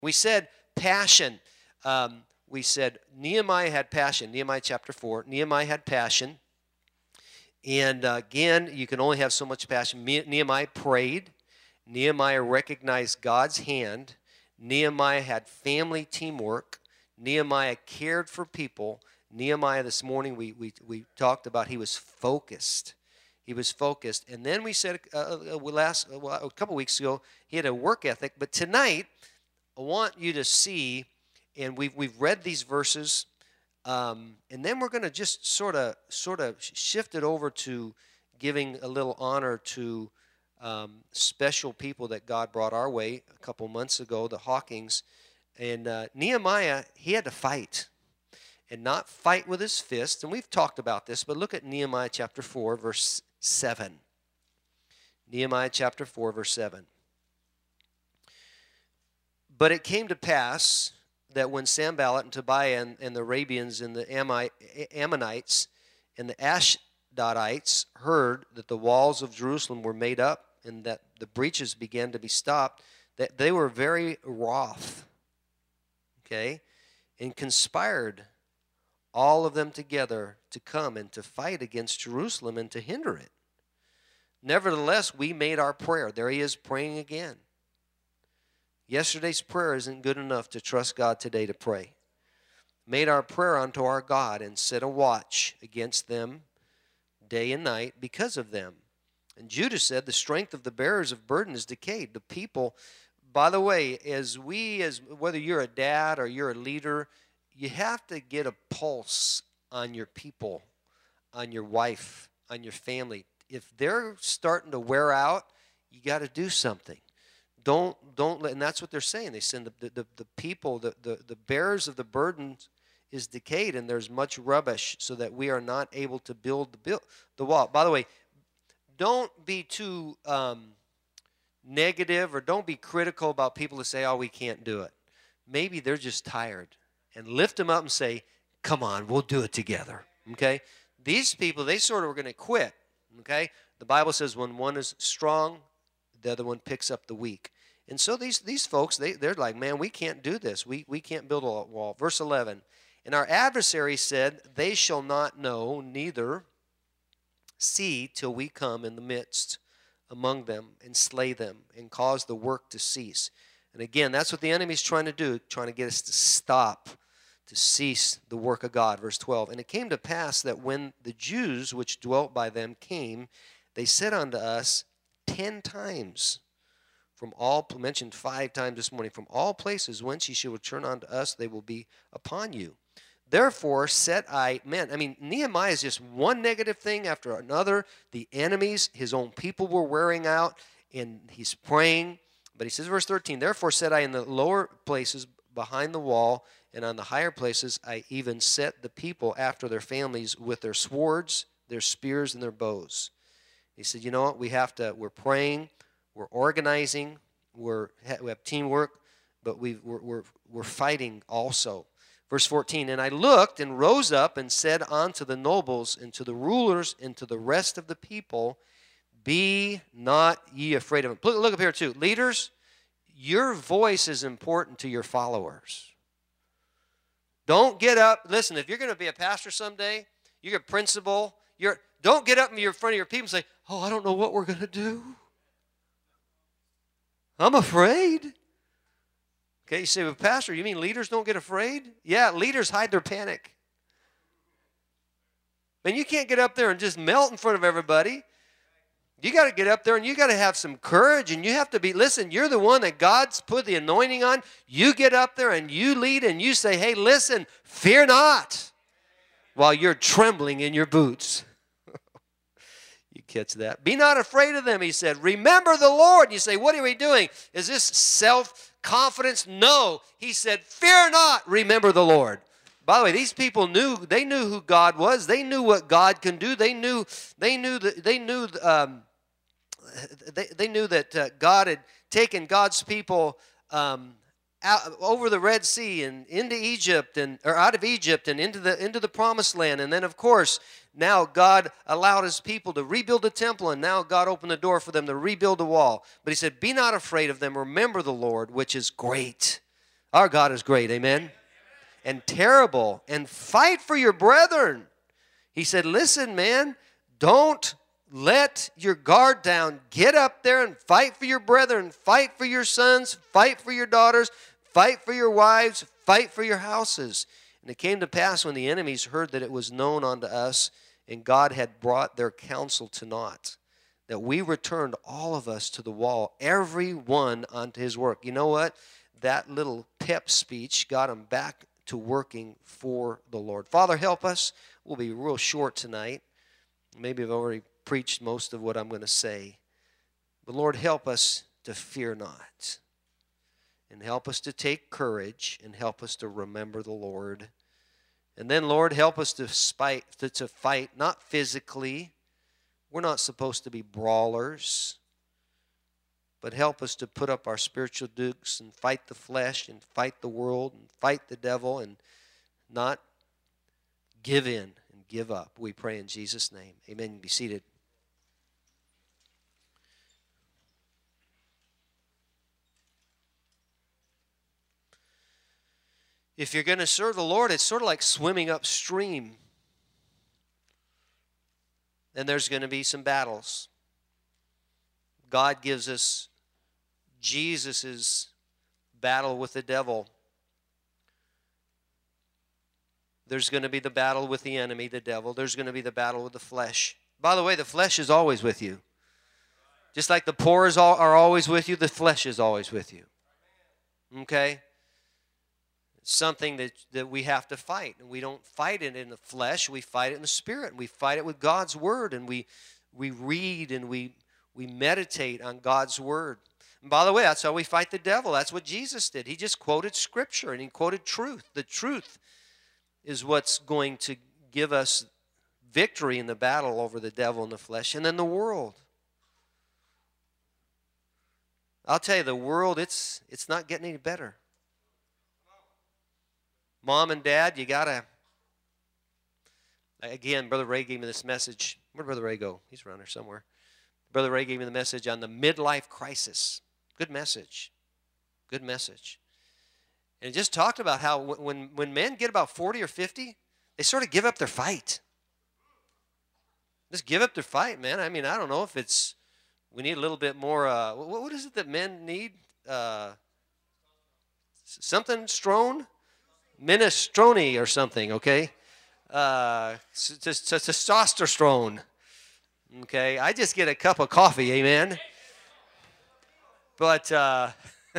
We said passion. We said Nehemiah had passion. Nehemiah chapter 4. Nehemiah had passion. And again, you can only have so much passion. Nehemiah prayed. Nehemiah recognized God's hand. Nehemiah had family teamwork. Nehemiah cared for people. Nehemiah, this morning we talked about, he was focused. He was focused. And then we said a couple weeks ago, he had a work ethic. But tonight, I want you to see, and we've read these verses, and then we're going to just sort of shift it over to giving a little honor to special people that God brought our way a couple months ago, the Hawkings. And Nehemiah, he had to fight, and not fight with his fist. And we've talked about this, but look at Nehemiah chapter 4, verse 7. Nehemiah chapter 4, verse 7. But it came to pass that when Sanballat and Tobiah and the Arabians and the Ammonites and the Ashdodites heard that the walls of Jerusalem were made up and that the breaches began to be stopped, that they were very wroth, okay, and conspired all of them together to come and to fight against Jerusalem and to hinder it. Nevertheless, we made our prayer. There he is praying again. Yesterday's prayer isn't good enough to trust God today to pray. Made our prayer unto our God and set a watch against them day and night because of them. And Judah said, the strength of the bearers of burden is decayed. The people, by the way, whether you're a dad or you're a leader, you have to get a pulse on your people, on your wife, on your family. If they're starting to wear out, you got to do something. Don't let, and that's what they're saying. They send the people, the bearers of the burden is decayed, and there's much rubbish, so that we are not able to build the wall. By the way, don't be too negative, or don't be critical about people who say, oh, we can't do it. Maybe they're just tired. And lift them up and say, come on, we'll do it together. Okay? These people, they sort of were going to quit. Okay? The Bible says when one is strong, the other one picks up the weak. And so these folks, they're like, man, we can't do this. We can't build a wall. Verse 11, and our adversary said, they shall not know, neither see till we come in the midst among them and slay them and cause the work to cease. And again, that's what the enemy's trying to do, trying to get us to stop, to cease the work of God. Verse 12, and it came to pass that when the Jews which dwelt by them came, they said unto us 10 times, from all, mentioned 5 times this morning, from all places whence ye shall return unto us, they will be upon you. Therefore said Nehemiah is just one negative thing after another. The enemies, his own people were wearing out, and he's praying. But he says, verse 13, therefore said I, in the lower places behind the wall, and on the higher places I even set the people after their families with their swords, their spears, and their bows. He said, you know what, we're praying, we're organizing, we have teamwork, but we're fighting also. Verse 14, and I looked and rose up and said unto the nobles and to the rulers and to the rest of the people, be not ye afraid of them. Look up here too. Leaders, your voice is important to your followers. Don't get up. Listen, if you're going to be a pastor someday, you're a principal, don't get up in front of your people and say, oh, I don't know what we're going to do. I'm afraid. Okay, you say, well, Pastor, you mean leaders don't get afraid? Yeah, leaders hide their panic. And you can't get up there and just melt in front of everybody. You got to get up there and you got to have some courage, and you have to be, listen, you're the one that God's put the anointing on. You get up there and you lead and you say, hey, listen, fear not, while you're trembling in your boots. You catch that? Be not afraid of them, he said. Remember the Lord. And you say, what are we doing? Is this self-confidence? No. He said, fear not, remember the Lord. By the way, these people knew who God was. They knew what God can do. They knew that God had taken God's people out over the Red Sea and into Egypt, or out of Egypt and into the Promised Land. And then, of course, now God allowed his people to rebuild the temple, and now God opened the door for them to rebuild the wall. But he said, be not afraid of them. Remember the Lord, which is great. Our God is great, amen? And terrible, and fight for your brethren. He said, listen, man, don't let your guard down. Get up there and fight for your brethren. Fight for your sons. Fight for your daughters. Fight for your wives. Fight for your houses. And it came to pass when the enemies heard that it was known unto us, and God had brought their counsel to naught, that we returned all of us to the wall, every one unto his work. You know what? That little pep speech got them back to working for the Lord. Father, help us. We'll be real short tonight. Maybe I've already preached most of what I'm going to say. But Lord, help us to fear not. And help us to take courage, and help us to remember the Lord. And then, Lord, help us to fight, not physically. We're not supposed to be brawlers. But help us to put up our spiritual dukes and fight the flesh and fight the world and fight the devil and not give in and give up. We pray in Jesus' name. Amen. You be seated. If you're going to serve the Lord, it's sort of like swimming upstream. And there's going to be some battles. God gives us Jesus' battle with the devil. There's going to be the battle with the enemy, the devil. There's going to be the battle with the flesh. By the way, the flesh is always with you. Just like the poor are always with you, the flesh is always with you. Okay? It's something that we have to fight. And we don't fight it in the flesh. We fight it in the spirit. And we fight it with God's word. And we read and we meditate on God's word. And by the way, that's how we fight the devil. That's what Jesus did. He just quoted Scripture and he quoted truth. The truth is what's going to give us victory in the battle over the devil and the flesh. And then the world. I'll tell you, the world, it's not getting any better. Mom and Dad, you got to... Again, Brother Ray gave me this message. Where'd Brother Ray go? He's around here somewhere. Brother Ray gave me the message on the midlife crisis. Good message. Good message. And it just talked about how when men get about 40 or 50, they sort of give up their fight. Just give up their fight, man. I mean, I don't know if it's... We need a little bit more... what is it that men need? Something strong? Minestrone or something, okay? Testosterone. Okay, I just get a cup of coffee, amen? But but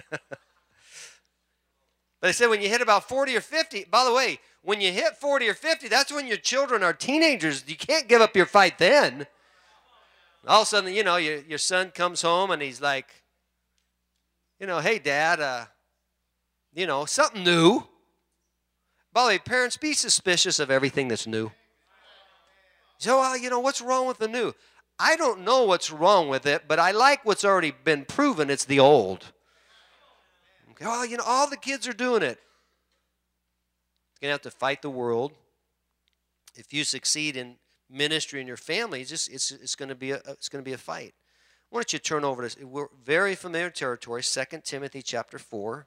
I said when you hit about 40 or 50, by the way, when you hit 40 or 50, that's when your children are teenagers. You can't give up your fight then. All of a sudden, you know, your son comes home and he's like, you know, hey, Dad, you know, something new. By the way, parents, be suspicious of everything that's new. So, well, you know, what's wrong with the new? I don't know what's wrong with it, but I like what's already been proven. It's the old. Okay, well, you know, all the kids are doing it. You're going to have to fight the world. If you succeed in ministry in your family, it's going to be a fight. Why don't you turn over to, we're very familiar territory, 2 Timothy chapter 4.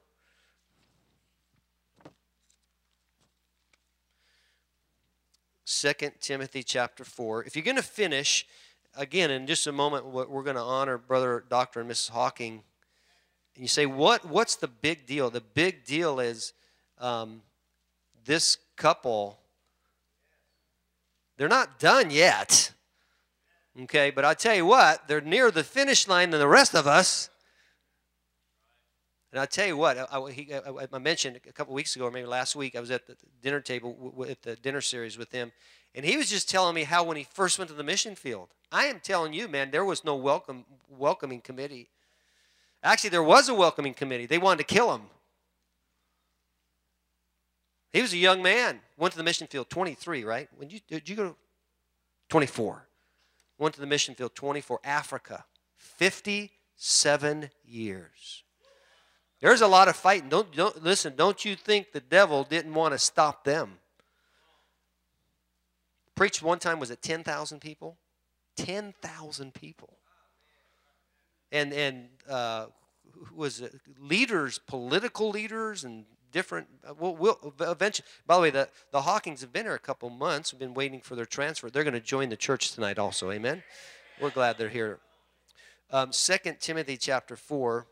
2 Timothy chapter 4. If you're going to finish, again, in just a moment, we're going to honor Brother Dr. and Mrs. Hawking. And you say, what's the big deal? The big deal is this couple, they're not done yet. Okay, but I tell you what, they're nearer the finish line than the rest of us. And I tell you what, I mentioned a couple weeks ago, or maybe last week, I was at the dinner table at the dinner series with him, and he was just telling me how when he first went to the mission field, I am telling you, man, there was no welcoming committee. Actually, there was a welcoming committee. They wanted to kill him. He was a young man, went to the mission field, 23, right? Did you go to 24? Went to the mission field, 24, Africa, 57 years. There's a lot of fighting. Don't you think the devil didn't want to stop them? Preached one time, was it 10,000 people? 10,000 people. And was it leaders, political leaders and different. We'll eventually. By the way, the Hawkins have been here a couple months. We've been waiting for their transfer. They're going to join the church tonight also. Amen. We're glad they're here. 2 Timothy chapter 4,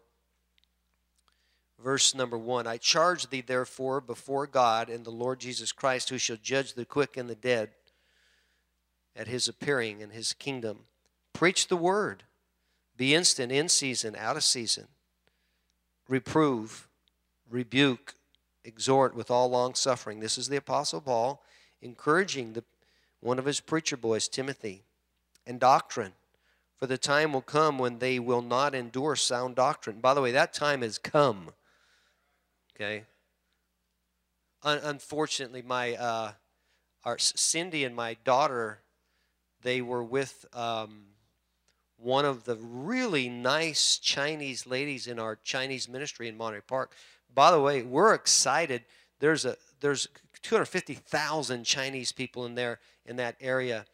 verse number 1. I charge thee therefore before God and the Lord Jesus Christ, who shall judge the quick and the dead at his appearing in his kingdom. Preach the word. Be instant, in season, out of season. Reprove, rebuke, exhort with all long suffering. This is the Apostle Paul encouraging one of his preacher boys, Timothy, and doctrine. For the time will come when they will not endure sound doctrine. By the way, that time has come. Okay? Unfortunately, our Cindy and my daughter, they were with one of the really nice Chinese ladies in our Chinese ministry in Monterey Park. By the way, we're excited. There's 250,000 Chinese people in that area.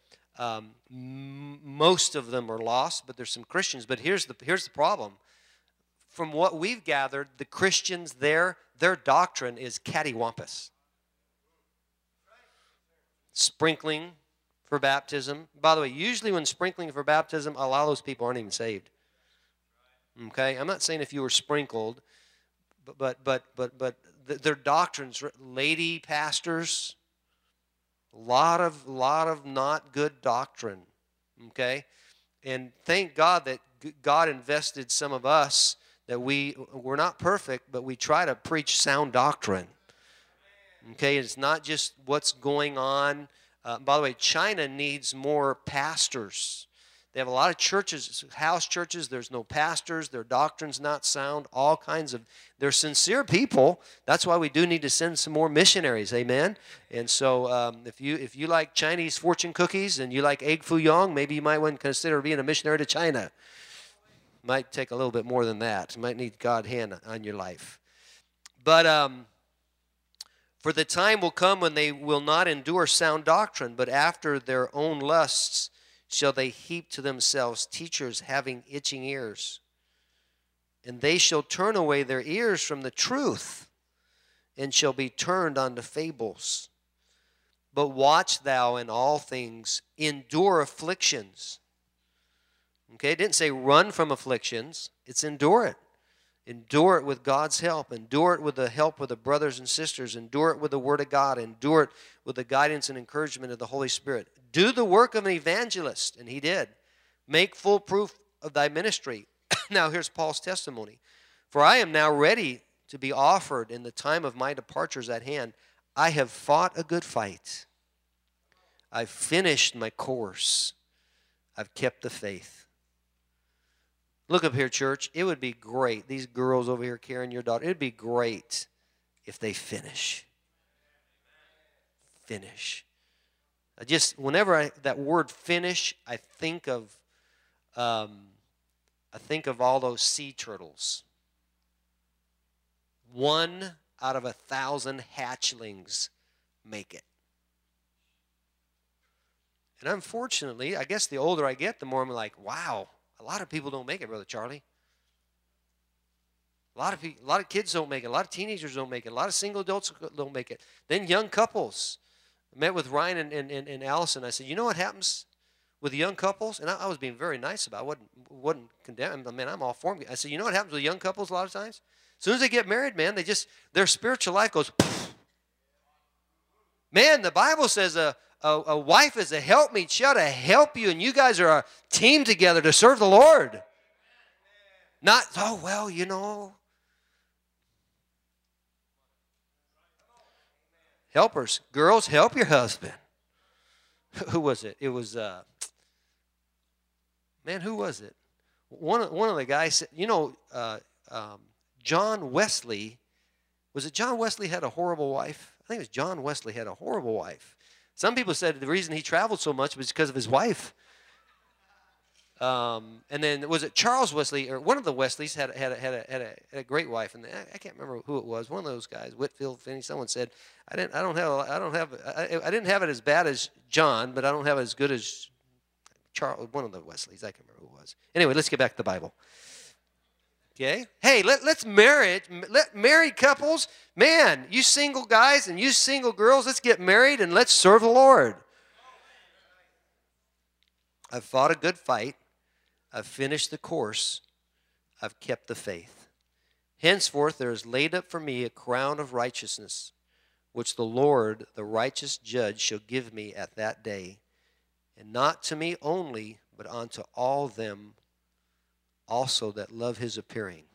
Most of them are lost, but there's some Christians. But here's the problem. From what we've gathered, the Christians there, their doctrine is cattywampus. Sprinkling for baptism. By the way, usually when sprinkling for baptism, a lot of those people aren't even saved. Okay? I'm not saying if you were sprinkled, but their doctrines, lady pastors, a lot of not good doctrine. Okay? And thank God that God invested some of us that we're not perfect, but we try to preach sound doctrine. Okay? It's not just what's going on. By the way, China needs more pastors. They have a lot of churches, house churches. There's no pastors. Their doctrine's not sound. All kinds of, they're sincere people. That's why we do need to send some more missionaries. Amen. And so, if you like Chinese fortune cookies and you like egg foo young, maybe you might want to consider being a missionary to China. Might take a little bit more than that. You might need God's hand on your life. But for the time will come when they will not endure sound doctrine, but after their own lusts shall they heap to themselves teachers having itching ears. And they shall turn away their ears from the truth, and shall be turned unto fables. But watch thou in all things, endure afflictions. Okay, it didn't say run from afflictions. It's endure it. Endure it with God's help. Endure it with the help of the brothers and sisters. Endure it with the Word of God. Endure it with the guidance and encouragement of the Holy Spirit. Do the work of an evangelist, and he did. Make full proof of thy ministry. Now here's Paul's testimony. For I am now ready to be offered, in the time of my departure is at hand. I have fought a good fight. I've finished my course. I've kept the faith. Look up here, church. It would be great. These girls over here carrying your daughter. It would be great if they finish. Finish. That word finish, I think of all those sea turtles. 1 out of 1,000 hatchlings make it. And unfortunately, I guess the older I get, the more I'm like, wow, a lot of people don't make it, Brother Charlie. A lot of kids don't make it. A lot of teenagers don't make it. A lot of single adults don't make it. Then young couples. I met with Ryan and Allison. I said, you know what happens with young couples? And I was being very nice about it. Wasn't condemning. I mean, I'm all for them. I said, you know what happens with young couples a lot of times? As soon as they get married, man, their spiritual life goes, poof. Man, the Bible says a wife is a helpmeet. She ought to help you, and you guys are a team together to serve the Lord. Not, oh, well, you know. Helpers. Girls, help your husband. Who was it? It was, who was it? One of the guys said, John Wesley. Was it John Wesley had a horrible wife? I think it was John Wesley had a horrible wife. Some people said the reason he traveled so much was because of his wife. And then was it Charles Wesley, or one of the Wesleys had a great wife, and I can't remember who it was. One of those guys, Whitfield Finney. Someone said, I didn't have it as bad as John, but I don't have it as good as Charles. One of the Wesleys. I can't remember who it was. Anyway, let's get back to the Bible. Okay? Hey, let's married couples, man, you single guys and you single girls, let's get married and let's serve the Lord. I've fought a good fight. I've finished the course. I've kept the faith. Henceforth there is laid up for me a crown of righteousness, which the Lord, the righteous judge, shall give me at that day, and not to me only, but unto all them also that love his appearing.